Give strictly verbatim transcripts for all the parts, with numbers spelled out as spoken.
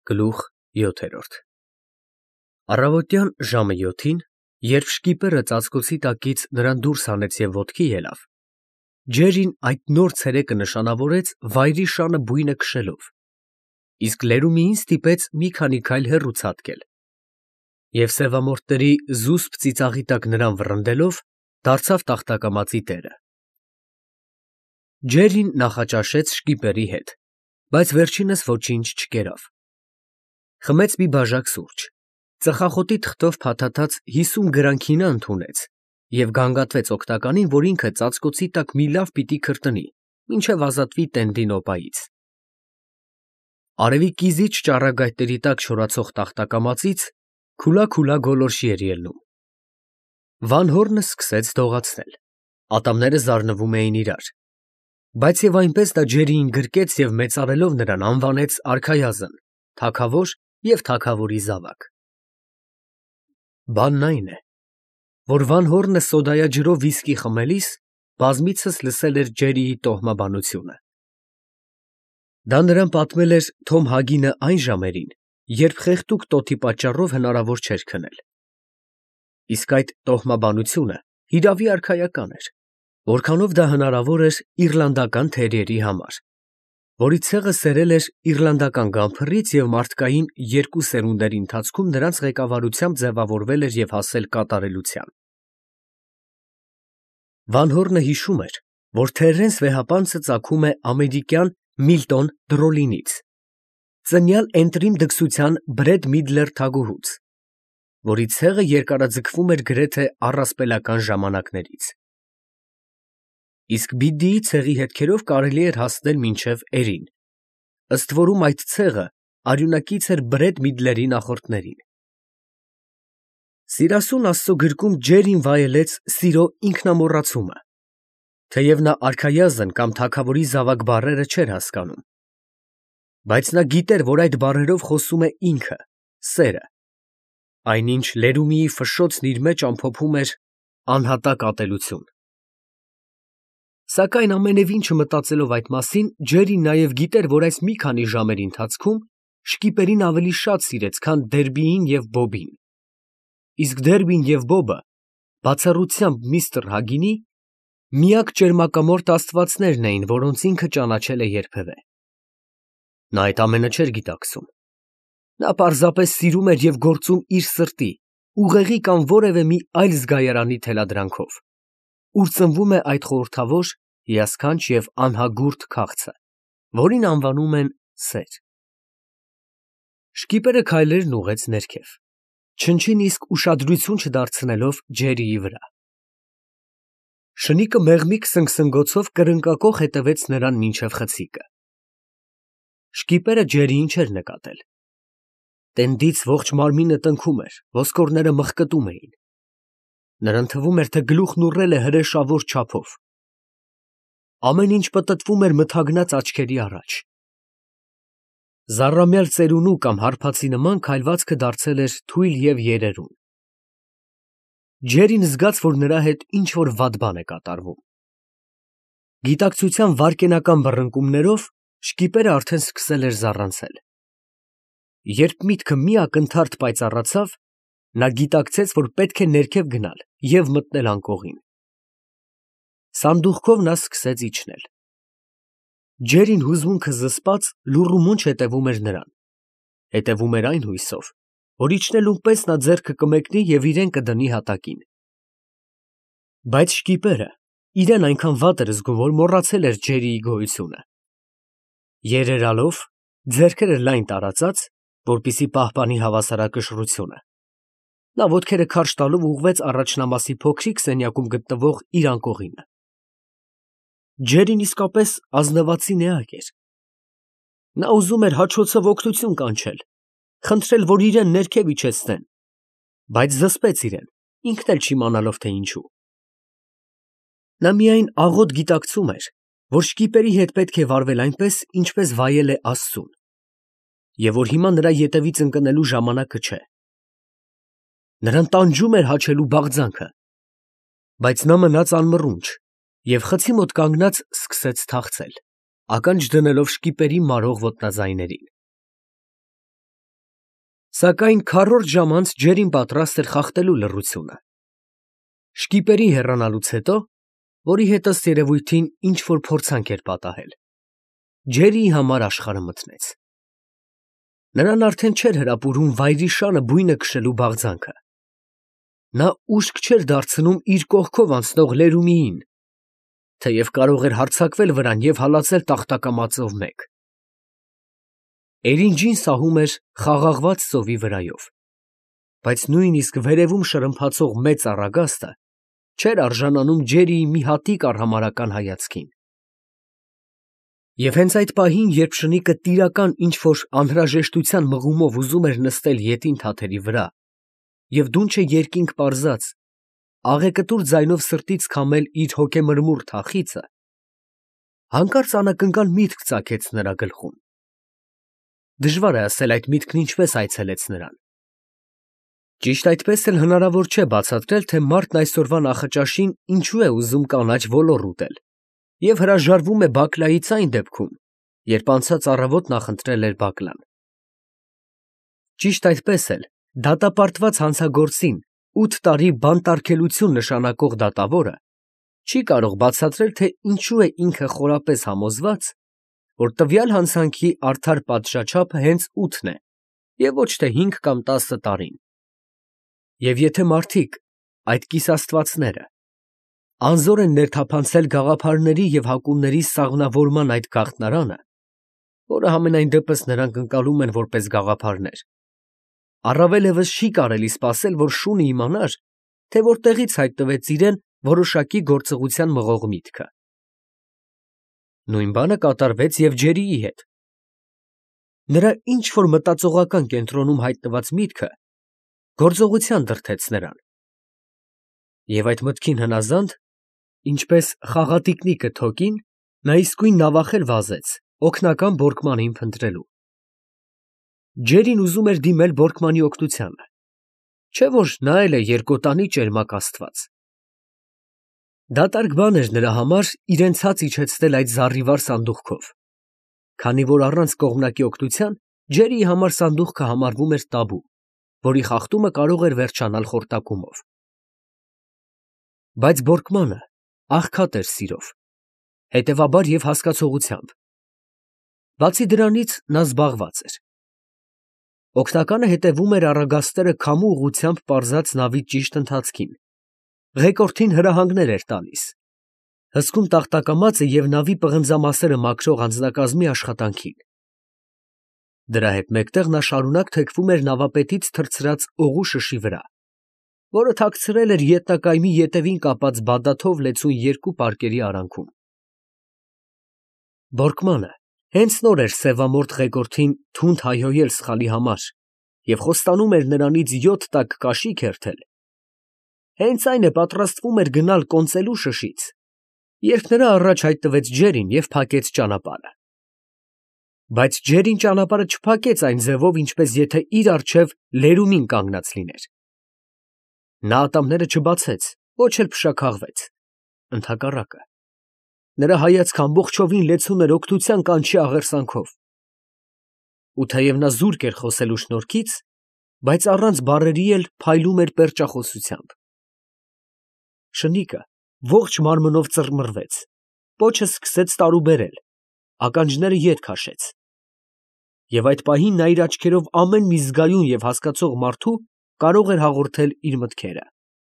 Գլուխ յոթերորդ Առավոտյան ժամը յոթին, երբ շկիպերը ծածկոցի տակից նրան դուրս հանեց և ոտքի ելավ, Ջերրին այդ նոր ցերեկը նշանավորեց վայրի շանը բույնը քշելով, իսկ լերումիին ստիպեց մի քանի քայլ հեռու ցատկել և սևամորթների զուսպ ծիծաղի տակ նրան վռնդելով, դարձավ տախտակամածի տերը։ Ջերրին նախաճաշեց շկիպերի հետ, բայց վերջինս ոչինչ չկերավ։ Խմեց մի բաժակ սուրճ, ծխախոտի թղթով փաթաթած հիսուն գրամ քինա ընդունեց և գանգատվեց օգնականին, որ ինքը ծածկոցի տակ մի լավ պիտի քրտնի, մինչև ազատվի տենդի նոպայից։ Արևի կիզիչ ճառագայթների տակ չորացող տախտակամածից քուլա-քուլա գոլորշի էր ելնում։ Վանհորնը սկսեց դողացնել, ատամները զարնվում էին իրար, բայց և այնպես նա Ջերրիին գրկեց և մեծարելով նրան անվանեց արքայազն, թագավոր և թագավորի զավակ։ Բանն այն է, որ Վանհորնը սոդայաջրով վիսկի խմելիս բազմիցս լսել էր Ջերրիի տոհմաբանությունը։ Դա նրան պատմել էր Թոմ Հագինը այն ժամերին, երբ խեղդուկ տոթի պատճառով հնարավոր չէր քնել։ Իսկ այդ տոհմաբանությունը հիրավի արքայական էր, որքանով դա հնարավոր էր իռլանդական թերերի համար, որի ցեղը սերել էր իռլանդական գանֆռից և մարդկային երկու սերունդների ընթացքում նրանց ղեկավարությամբ ձևավորվել էր և հասել կատարելության։ Վանհորնը հիշում էր, որ Թերրենս վեհապանցը ծագում է ամերիկյան Միլտոն Տրոլինից, ծնյալ էնտրիմ դքսության Բրեդ Միդլեր թագուհուց, որի ցեղը երկարաձգվում էր գրեթե առասպելական ժամանակներից։ Իսկ Բիդդիի ցեղի հետքերով կարելի էր հասնել մինչև Էրին, ըստ որում այդ ցեղը արյունակից էր Բրեդ Միդլերի նախորդներին։ Սիրասուն Աստծո գրքում Ջերրին վայելեց սիրո ինքնամոռացումը, թեև նա արքայազն կամ թագավորի զավակ բառերը չէր հասկանում, բայց նա գիտեր, որ այդ բառերով խոսում է ինքը՝ սերը, այնինչ լերումիի ֆշշոցն իր մեջ ամփոփում էր անհատակ ատելություն։ Սակայն ամենևին չմտածելով այդ մասին, Ջերրին նաև գիտեր, որ այս մի քանի ժամերի ընթացքում շկիպերին ավելի շատ սիրեց, քան Դերբիին և Բոբին, իսկ Դերբին և Բոբը բացառությամբ միստր Հագինի միակ ճերմակամորթ աստվածներն էին, որոնց ինքը ճանաչել է երբևէ։ Նա այդ ամենը չէր գիտակցում։ Նա պարզապես սիրում էր և գործում իր սրտի, ուղեղի կամ որևէ մի այլ զգայարանի թելադրանքով, ուր ծնվում է այդ խորհրդավոր, հիասքանչ և անհագուրդ քաղցը, որին անվանում են սեր։ Շկիպերը քայլերն ուղղեց ներքև, չնչին իսկ ուշադրություն չդարձնելով Ջերրիի վրա։ Շնիկը մեղմիկ սնգսնգոցով կրնկակոխ հետևեց նրան մինչև խցիկը։ Շկիպերը Ջերրիին չէր նկատել։ Տենդից ողջ մարմինը տնքում էր, ոսկորները մղկտում էին։ Նրան թվում էր, թե գլուխն ուռել է հրեշավոր չափով։ Ամեն ինչ պտտվում էր մթագնած աչքերի առաջ։ Զառամյալ ծերունու կամ հարբածի նման քայլվածքը դարձել էր թույլ և երերուն։ Ջերրին զգաց, որ նրա հետ ինչ֊որ վատ բան է կատարվում։ Գիտակցության վայրկենական բռնկումներով շկիպերը արդեն սկսել էր զառանցել։ Երբ միտքը մի ակնթարթ պայծառացավ, նա գիտակցեց, որ պետք է ներքև գնալ և մտնել անկողին։ Սանդուղքով նա սկսեց իջնել։ Ջերրին հուզմունքը զսպած լուռ ու մունջ հետևում էր նրան, հետևում էր այն հույսով, որ իջնելուն պես նա ձեռքը կմեկնի և իրան կդնի հատակին։ Բայց շկիպերը իրան այնքան վատ էր զգում, որ մոռացել էր Ջերրիի գոյությունը։ Երերալով, ձեռքերը լայն տարածած, որպեսզի պահպանի հավասարակշռությունը, նա ոտքերը քարշ տալով ուղղվեց առաջնամասի փոքրիկ սենյակում գտնվող իր անկողինը։ Ջերրին իսկապես ազնվացին էակ էր։ Նա ուզում էր հաչոցով օգնություն կանչել, խնդրել, որ իրան ներքև իջեցնեն, բայց զսպեց իրան, ինքն էլ չիմանալով, թե ինչու։ Նա միայն աղոտ գիտակցում էր, որ շկիպերի հետ պետք է վարվել այնպես, ինչպես վայել է Աստծուն, և որ հիմա նրա ետևից ընկնելու ժամանակը չէ։ Նրան տանջում էր հաչելու բաղձանքը, բայց նա մնաց անմռունչ և խցի մոտ կանգնած սկսեց թախծել, ականջ դնելով շկիպերի մարող ոտնաձայներին։ Սակայն քառորդ ժամ անց Ջերին պատրաստ էր խախտելու լռությունը։ Շկիպերի հեռանալուց հետո, որի հետ ըստ երևույթին ինչ-որ փորձանք էր պատահել, Ջերիի համար աշխարհը մթնեց։ Նրան արդեն չէր հրապուրում վայրի շանը բույնը քշելու բաղձանքը։ Նա ուշք չէր դարձնում իր կողքով անցնող Լերումիին, թեև կարող էր հարձակվել վրան և հալածել տախտակամածով մեկ։ Էրինջին սահում էր խաղաղված ծովի վրայով, բայց նույնիսկ վերևում շրմփացող մեծ առագաստը չէր արժանանում Ջերիի մի հատիկ արհամարհական հայացքին։ Եվ հենց այդ պահին, երբ շնիկը տիրական ինչ-որ անհրաժեշտության մղումով ուզում էր նստել ետին թաթերի վրա և դունչը երկինք պարզած, աղեկտուր ձայնով սրտից քամել իր հոգեմրմուռ թախիծը, հանկարծ անակնկալ միտք ծագեց նրա գլխում։ Դժվար է ասել այդ միտքն ինչպես այցելեց նրան։ Ճիշտ այդպես էլ հնարավոր չէ բացատրել, թե մարդն այսօրվա նախաճաշին ինչու է ուզում կանաչ ոլոր ուտել և հրաժարվում է բակլայից այն դեպքում, երբ անցած առավոտ նախընտրել էր բակլան։ Ճիշտ այդպես էլ դատապարտված հանցագործին ութ տարի բանտարկելություն նշանակող դատավորը չի կարող բացատրել, թե ինչու է ինքը խորապես համոզված, որ տվյալ հանցանքի արդար պատժաչափը հենց ութն է և ոչ թե հինգ կամ տասը տարին։ Եվ եթե մարդիկ, այդ կիսաստվածները, անզոր են ներթափանցել գաղափարների և հակումների սաղմնավորման այդ գաղտնարանը, որը համենայն դեպս նրանք ընկալում են որպես գաղափարներ, առավել ևս չի կարելի սպասել, որ շունը իմանար, թե որտեղից հայտնվեց իրան որոշակի գործողության մղող միտքը։ Նույն բանը կատարվեց և Ջերիի հետ։ Նրա ինչ-որ մտածողական կենտրոնում հայտնված միտքը գործողության դրդեց նրան։ Եվ այդ մտքին հնազանդ, ինչպես խաղատիկնիկը թոկին, նա իսկույն նավախել վազեց օգնական Բորկմանին փնտրելու։ Ջերին ուզում էր դիմել Բորկմանի օգնությանը, չէ՞ որ նա էլ է երկոտանի ճերմակ աստված։ Դատարկ բան էր նրա համար իրեն ցած իջեցնել այդ զառիվար սանդուղքով, քանի որ առանց կողմնակի օգնության Ջերիի համար սանդուղքը համարվում էր տաբու, որի խախտումը կարող էր վերջանալ խորտակումով։ Բայց Բորկմանը աղքատ էր սիրով, հետևաբար և հասկացողությամբ։ Բացի դրանից նա զբաղված էր։ Օգնականը հետևում էր առագաստերը քամու ուղղությամբ պարզած նավի ճիշտ ընթացքին, ղեկորդին հրահանգներ էր տալիս, հսկում տախտակամածը և նավի պղնձամասերը մաքրող անձնակազմի աշխատանքին։ Դրա հետ մեկտեղ նա շարունակ թեքվում էր նավապետից թռցրած օղու շշի վրա, որը թաքցրել էր ետնակայմի ետևին կապած բադաթով լեցուն երկու պարկերի արանքում։ Բորկմանը հենց նոր էր սևամորթ ղեկորդին թունդ հայհոյել սխալի համար և խոստանում էր նրանից յոթ տակ կաշիք հերթել, հենց այն է պատրաստվում էր գնալ կոնծելու շշից, երբ նրա առաջ հայտնվեց Ջերին և փակեց ճանապարհը։ Բայց Ջերին ճանապարհը չփակեց այն ձևով, ինչպես եթե իր առջև Լերումին կանգնած լիներ։ Նա ատամները չբացեց, ոչ էլ փշաքաղվեց, ընդհակառակը, նրա հայացքը ամբողջովին լեցուն էր օգնության կանչի աղերսանքով։ Ու թեև նա զուրկ էր խոսելու շնորհքից, բայց առանց բառերի էլ փայլում էր պերճախոսությամբ։ Շնիկը ողջ մարմնով ծռմռվեց, պոչը սկսեց տարուբերել, ականջները ետ քաշեց։ Եվ այդ պահին նա իր աչքերով ամեն մի զգայուն և հասկացող մարդու կարող էր հաղորդել իր մտքերը։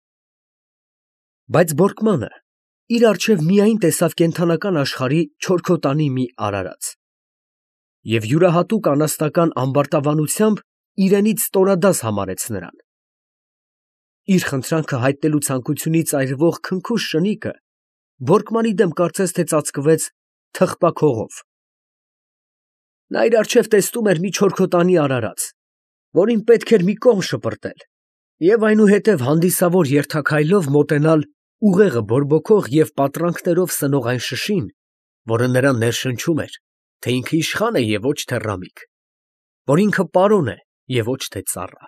Բայց Բորկմանը իր առջև միայն տեսավ կենդանական աշխարհի չորքոտանի մի արարած և յուրահատուկ անասնական ամբարտավանությամբ իրենից ստորադաս համարեց նրան։ Իր խնդրանքը հայտնելու ցանկությունից այրվող քնքուշ շնիկը Բորկմանի դեմ կարծես թե ծածկվեց թխպակ հողով։ Նա իր առջև տեսնում էր մի չորքոտանի արարած, որին պետք էր մի կողմ շպրտել և այնուհետև հանդիսավոր երթաքայլով մոտենալ ուղեղը բորբոքող և պատրանքներով սնող այն շշին, որը նրան ներշնչում էր, թե ինքը իշխան է և ոչ թե ռամիկ, որ ինքը պարոն է և ոչ թե ծառա։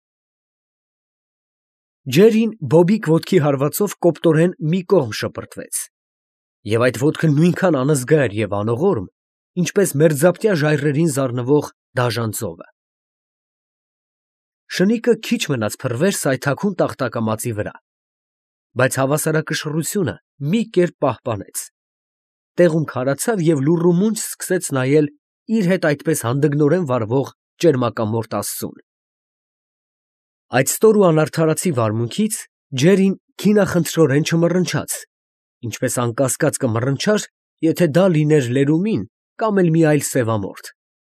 Ջերին բոբիկ ոտքի հարվածով կոպտորեն մի կողմ շպրտվեց, և այդ ոտքը նույնքան անզգա էր և անողորմ, ինչպես մերձապտյա ժայռերին զարնվող դաժան ծովը։ Շնիկը քիչ մնաց փռվեր սայթաքուն տախտակամածի վրա, բայց հավասարակշռությունը մի կերպ պահպանեց, տեղում քարացավ և լուռումունջ սկսեց նայել իր հետ այդպես հանդգնորեն վարվող ճերմակամորթ աստծուն։ Այդ ստոր ու անարդարացի վարմունքից Ջերին քինախնդրորեն չմռնչաց, ինչպես անկասկած կմռնչար, եթե դա լիներ լերումին կամ էլ մի այլ սևամորթ։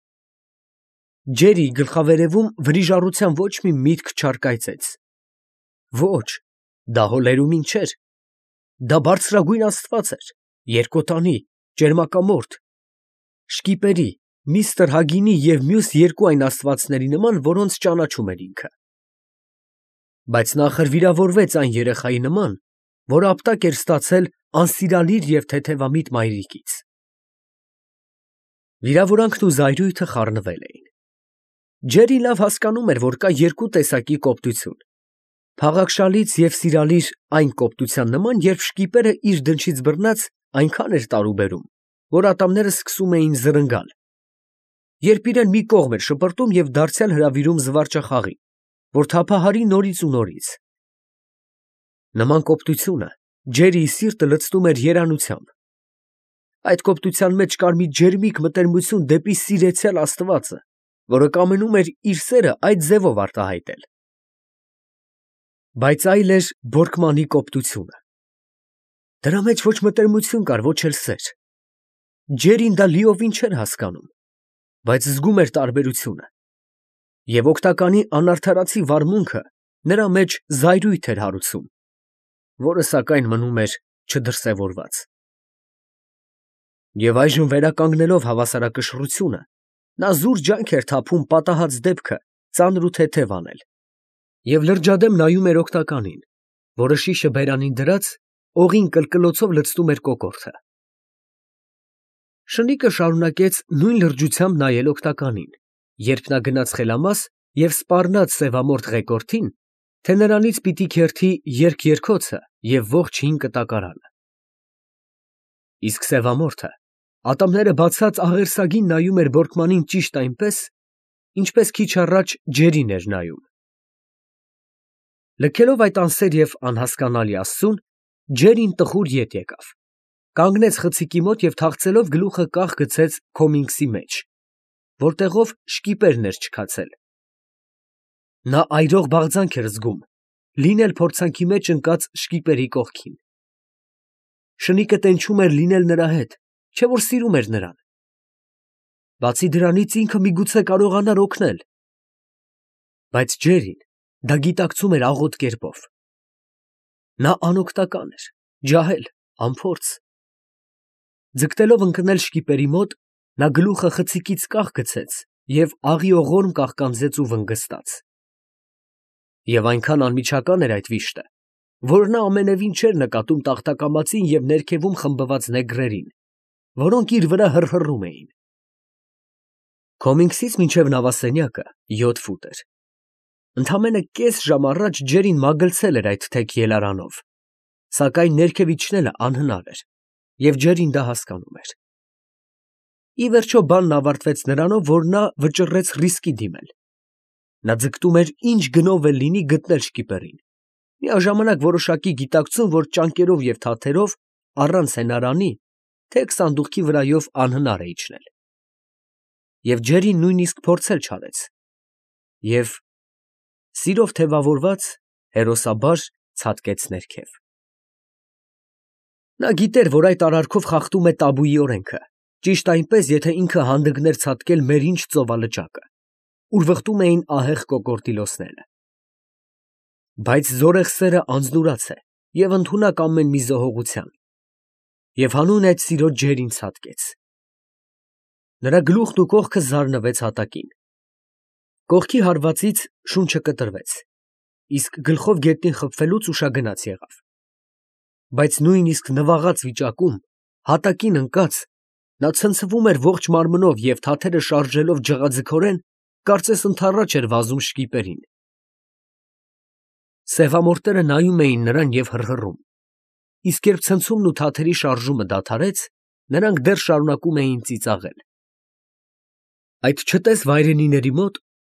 Ջերիի գլխավերևում վրիժառության ոչ մի միտք չառկայծեց։ Ոչ, դա հո լերումին չէր, դա բարձրագույն աստված էր, երկոտանի, ճերմակամորթ, շկիպերի, միստր Հագինի և մյուս երկու այն աստվածների նման, որոնց ճանաչում էր ինքը։ Բայց նա խրվիրավորվեց այն երեխայի նման, որ ապտակ էր ստացել անսիրալիր և թեթևամիտ մայրիկից։ Վիրավորանքն ու զայրույթը խառնվել էին։ Ջերին լավ հասկանում էր, որ կա երկու տեսակի կոպտություն. փաղաքշալից և սիրալիր այն կոպտության նման, երբ շկիպերը իր դնչից բռնած այնքան էր տարուբերում, որ ատամները սկսում էին զրնգալ, երբ իրան մի կողմ էր շպրտում և դարձյալ հրավիրում զվարճախաղի, որ թափահարի նորից ու նորից։ Նման կոպտությունը Ջերիի սիրտը լցնում էր երանությամբ։ Այդ կոպտության մեջ կար մի ջերմիկ մտերմություն դեպի սիրեցյալ Աստվածը, որը կամենում էր իր սերը այդ ձևով արտահայտել։ Բայց այլ էր Բորկմանի կոպտությունը։ Դրա մեջ ոչ մտերմություն կար, ոչ էլ սեր։ Ջերին դա լիովին չէր հասկանում, բայց զգում էր տարբերությունը, և օգտականի անարդարացի վարմունքը նրա մեջ զայրույթ էր հարուցում, որը սակայն մնում էր չդրսևորված։ Եվ այժմ վերականգնելով հավասարակշռությունը, նա զուր ջանք էր թափում պատահած դեպքը ծանր ու թեթև անել, և լրջադեմ նայում էր օգտականին, որը շիշը բերանին դրած, օղին կլկլոցով լցնում էր կոկորդը։ Շնիկը շարունակեց նույն լրջությամբ նայել օգտականին, երբ նա գնաց խելամաս և սպառնաց սևամորթ ղեկորդին, թե նրանից պիտի քերթի երգ֊երգոցը և ողջ հին կտակարանը։ Իսկ սևամորթը ատամները բացած աղերսագին նայում էր Բորկմանին ճիշտ այնպես, ինչպես քիչ առաջ Ջերին էր նայում։ Լքելով այդ անսեր և անհասկանալի աստծուն, Ջերին տխուր ետ եկավ, կանգնեց խցիկի մոտ և թախծելով գլուխը կախ գցեց քոմինգսի մեջ, որտեղով շկիպերն էր չքացել։ Նա այրող բաղձանք էր զգում լինել փորձանքի մեջ ընկած շկիպերի կողքին։ Շնիկը տենչում էր լինել նրա հետ, չէ՞ որ սիրում էր նրան։ Բացի դրանից ինքը միգուցե կարողանար օգնել։ Բայց Ջերին դա գիտակցում էր աղոտ կերպով։ Նա անօգնական էր, ջահել, անփորձ։ Ձգտելով ընկնել շկիպերի մոտ, նա գլուխը խցիկից կախ գցեց և աղի ողորմ կաղկանձեց ու վնգստաց։ Եվ այնքան անմիջական էր այդ վիշտը, որ նա ամենևին չէր նկատում տախտակամածին և ներքևում խմբված նեգրերին, որոնք իր վրա հռհռում էին։ Քոմինգսից մինչև նավասենյակը յոթ ֆուտ էր։ Ընդամենը կես ժամ առաջ Ջերին մագլցել էր այդ թեք ելարանով, սակայն ներքև իջնելը անհնար էր, և Ջերին դա հասկանում էր։ Ի վերջո բանն ավարտվեց նրանով, որ նա վճռեց ռիսկի դիմել։ Նա ձգտում էր ինչ գնով էլ լինի գտնել շկիպերին, միաժամանակ որոշակի գիտակցում, որ ճանկերով և թաթերով, առանց հենարանի, թեք սանդուղքի վրայով անհնար է իջնել։ Եվ Ջերին նույնիսկ փորձել չարեց, և, սիրով թևավորված, հերոսաբար ցատկեց ներքև։ Նա գիտեր, որ այդ արարքով խախտում է տաբուի օրենքը, ճիշտ այնպես, եթե ինքը հանդգներ ցատկել Մերինչ ծովալճակը, ուր վխտում էին ահեղ կոկորդիլոսները։ Բայց զորեղ սերը անձնուրաց է և ընդունակ ամեն մի զոհողության, և հանուն այդ սիրո Ջերին ցատկեց։ Նրա գլուխն ու կողքը զարնվեց հատակին։ Կողքի հարվածից շունչը կտրվեց, իսկ գլխով գետնին խփվելուց ուշագնաց եղավ։ Բայց նույնիսկ նվաղած վիճակում, հատակին ընկած, նա ցնցվում էր ողջ մարմնով և թաթերը շարժելով ջղաձգորեն, կարծես ընդառաջ էր վազում շկիպերին։ Սևամորթները նայում էին նրան և հռհռում, իսկ երբ ցնցումն ու թաթերի շարժումը դադարեց, նրանք դեռ շարունակում էին ծիծաղել։ Այդ չտես վայրենիների մոտ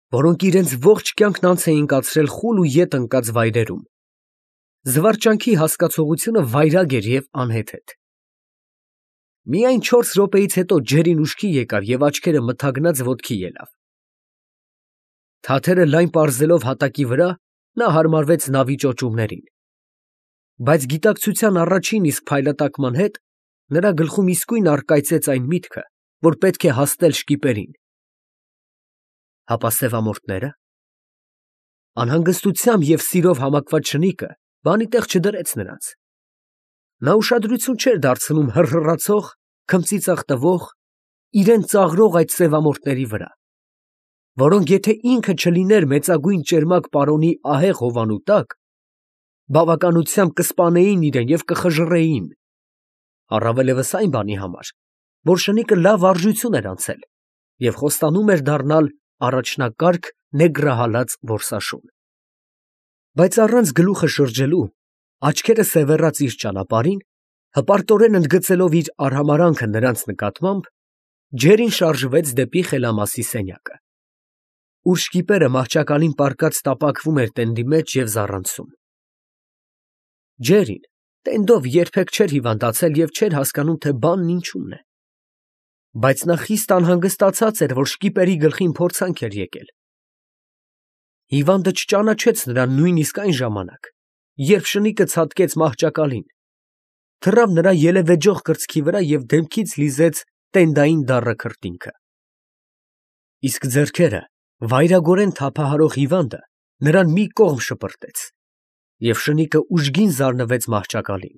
որոնք իրենց ողջ կյանքն անց էին կացրել խուլ ու ետ ընկած վայրերում։ Զվարճանքի հասկացողությունը վայրագ էր և անհեթեթ։ Միայն չորս րոպեից հետո Ջերին ուշքի եկավ և աչքերը մթագնած ոտքի ելավ։ Թաթերը լայն պարզելով հատակի վրա, նա հարմարվեց նավի ճոճումներին։ Բայց գիտակցության առաջին իսկ փայլատակման հետ նրա գլխում իսկույն առկայծեց այն միտքը, որ պետք է հասնել շկիպերին։ Հապա սևամորթնե՞րը։ Անհանգստությամբ և սիրով համակված շնիկը բանի տեղ չդրեց նրանց։ Նա ուշադրություն չէր դարձնում հռհռացող, քմծիծաղ տվող, իրան ծաղրող այդ սևամորթների վրա, որոնք եթե ինքը չլիներ մեծագույն ճերմակ պարոնի ահեղ հովանու տակ, բավականությամբ կսպանեին իրան և կխժռեին, առավելևս այն բանի համար, որ շնիկը լավ վարժություն էր անցել և խոստանում էր դառնալ առաջնակարգ նեգրահալած որսաշուն։ Բայց առանց գլուխը շրջելու, աչքերը սևեռած իր ճանապարհին, հպարտորեն ընդգծելով իր արհամարհանքը նրանց նկատմամբ, Ջերին շարժվեց դեպի խելամասի սենյակը, ուր շկիպերը մահճակալին պառկած տապակվում էր տենդի մեջ և զառանցում։ Ջերին տենդով երբեք չէր հիվանդացել և չէր հասկանում, թե բանն ինչումն է։ Բայց նա խիստ անհանգստացած էր, որ շկիպերի գլխին փորձանք էր եկել։ Հիվանդը չճանաչեց նրան նույնիսկ այն ժամանակ, երբ շնիկը ցատկեց մահճակալին, թռավ նրա ելևէջող կրծքի վրա և դեմքից լիզեց տենդային դառը քրտինքը։ Իսկ ձեռքերը վայրագորեն թափահարող հիվանդը նրան մի կողմ շպրտեց, և շնիկը ուժգին զարնվեց մահճակալին։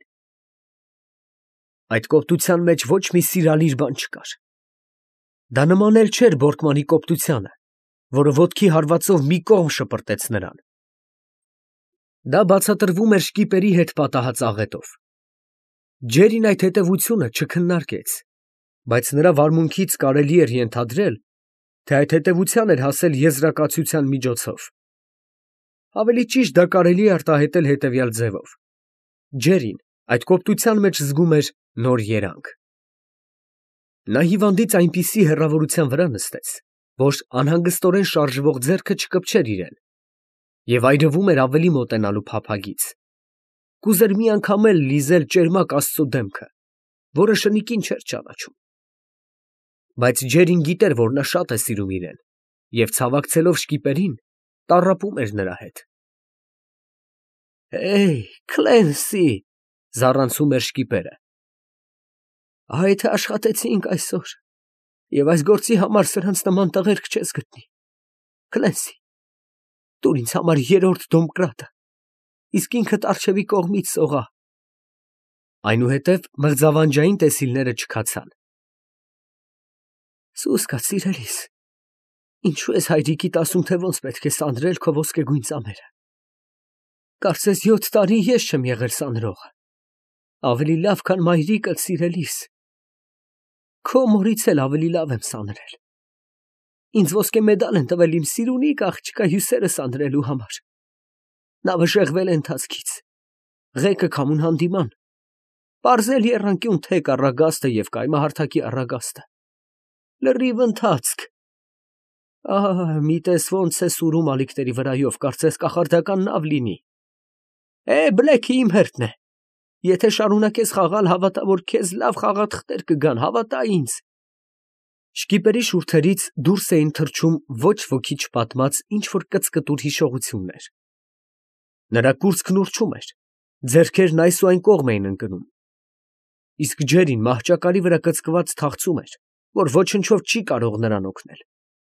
Այդ կոպտության մեջ ոչ մի սիրալիր բան չկար։ Դա նման էլ չէր Բորկմանի կոպտությանը, որը ոտքի հարվածով մի կողմ շպրտեց նրան։ Դա բացատրվում էր շկիպերի հետ պատահած աղետով։ Ջերին այդ հետևությունը չքննարկեց, բայց նրա վարմունքից կարելի էր ենթադրել, թե այդ հետևության էր հասել եզրակացության միջոցով։ Ավելի ճիշտ դա կարելի է արտահայտել հետևյալ ձևով. Ջերին այդ կոպտության մեջ զգում էր նոր երանգ։ Նա հիվանդից այնպիսի հեռավորության վրա նստեց, որ անհանգստորեն շարժվող ձեռքը չկպչեր իրան, և այրվում էր ավելի մոտենալու փափագից։ Կուզեր մի անգամ էլ լիզել ճերմակ Աստծու դեմքը, որը շնիկին չէր ճանաչում։ Բայց Ջերին գիտեր, որ նա շատ է սիրում իրան, և ցավակցելով շկիպերին, տառապում էր նրա հետ։ «Հեյ, Քլենսի», զառանցում էր շկիպերը, «ահա թե աշխատեցինք այսօր, և այս գործի համար սրանց նման տղերք չես գտնի։ Քլենսի, տուր ինձ համար երրորդ դոմկրատը, իսկ ինքդ առջևի կողմից սողա»։ Այնուհետև մղձավանջային տեսիլները չքացան։ «Սուս կա, սիրելիս, ինչո՞ւ ես հայրիկիդ ասում, թե ոնց պետք է սանրել քո ոսկեգույն ծամերը։ Կարծես յոթ տարի ես չեմ եղել սանրողը, ավելի լավ, քան մայրիկդ, սիրելիս։ Քո մորից էլ ավելի լավ եմ սանրել։ Ինձ ոսկե մեդալ են տվել իմ սիրունիկ աղջկա հյուսերը սանրելու համար։ Նավը շեղվել է ընթացքից, ղեկը քամուն հանդիման, պարզել եռանկյուն թեք առագաստը և կայմահարթակի առագաստը, լրիվ ընթացք։ Ահ, մի տես ոնց է սուրում ալիքների վրայով, կարծես կախարդական նավ լինի։ Է, բլեքը իմ հերթն է։ Եթե շարունակես խաղալ, հավատա, որ քեզ լավ խաղաթղթեր կգան, հավատա ինձ։ Շկիպերի շուրթերից դուրս էին թռչում ոչ ոքի չպատմած ինչ֊որ կծկտուր հիշողություններ։ Նրա կուրծքն ուռչում էր, ձեռքերն այս ու այն կողմ էին ընկնում։ Իսկ Ջերին մահճակալի վրա կծկված թախծում էր, որ ոչնչով չի կարող նրան օգնել։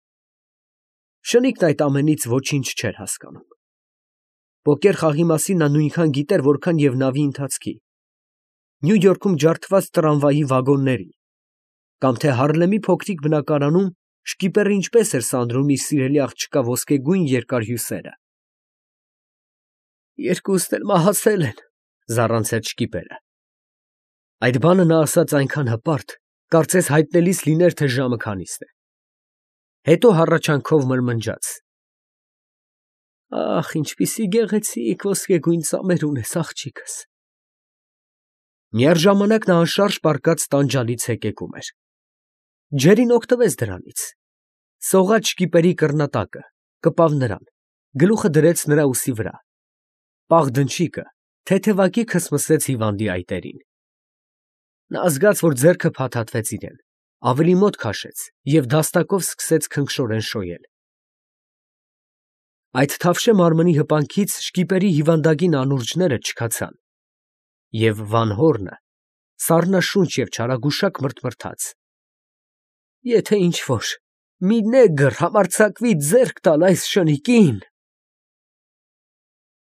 Շնիկն այդ ամենից ոչինչ չէր հասկանում։ Պոկեր խաղի մասին նա նույնքան գիտեր, որքան և նավի ընթացքի, Նյու Յորքում ջարդված տրամվայի վագոնների, կամ թե Հարլեմի փոքրիկ բնակարանում շկիպերը ինչպես էր սանրում իր սիրելի աղջկա ոսկեգույն երկար հյուսերը։ Երկուսն էլ մահացել են, զառանցեց շկիպերը։ Այդ բանը նա ասաց այնքան հպարտ, կարծես հայտնելիս լիներ, թե ժամը քանիսն է։ Հետո հառաչանքով մրմնջաց. Ախ, ինչպիսի գեղեցիկ ոսկեգույն ծամեր ունես, աղջիկս։ Միաժամանակ նա անշարժ պառկած տանջալից հեկեկում էր։ Ջերին օգտվեց դրանից, սողաց շկիպերի կռնատակը, կպավ նրան, գլուխը դրեց նրա ուսի վրա, պաղ դնչիկը թեթևակի քսմսեց հիվանդի այտերին։ Նա զգաց, որ ձեռքը փաթաթվեց իրան, ավելի մոտ քաշեց և դաստակով սկսեց քնքշորեն շոյել։ Այդ թավշե մարմնի հպանքից շկիպերի հիվանդագին անուրջները չքացան, և վանհորնը սառնաշունչ և չարագուշակ մռթմռթաց. «Եթե ինչ֊որ մի նեգր համարձակվի ձեռք տալ այս շնիկին…»։